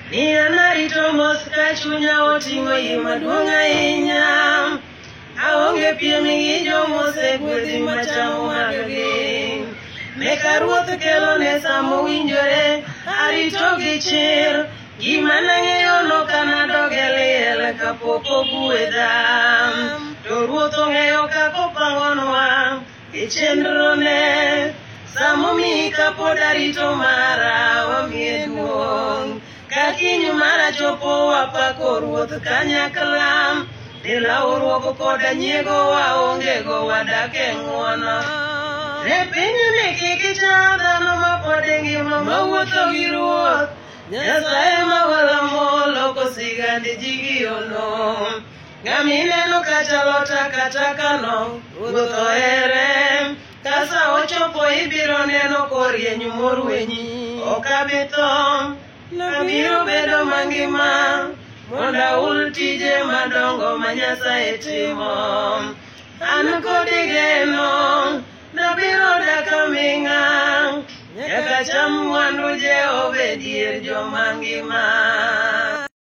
ni anarito mos ka chunya oting'o yie maduong' ahinya. Aonge piem gi jomosegwedhi machamo maggi. Meka ruoth kelo ne samo winjore, arito gi chir. Gima nang'eyo no kanadoge liel kapok ogwedha. To ruoth ong'eyo kako pangonwa e chenro ne. Samo mi kapod arito mara wamiye duong'. Kakinyu mara chopo wapako ruoth kanyakla. Nilauruok koda nyiego waonge go wadake ng'uono. E pinyni kik icha dhano mapod ngima mawuotho gi ruoth. Nyasaye mawalamo loko sigande ji gi ono. Ng'amineno kachalo takataka ruoth ohere. Kasa ochopo ibiro neno korieny morwenyi. Okabitho, nabiro bedo mangima. Monda ul tije madongo ma Nyasaye timo. An kodi geno, nabiro dak aming'a. Nyaka cham mwandu Jehova dier joma ngima.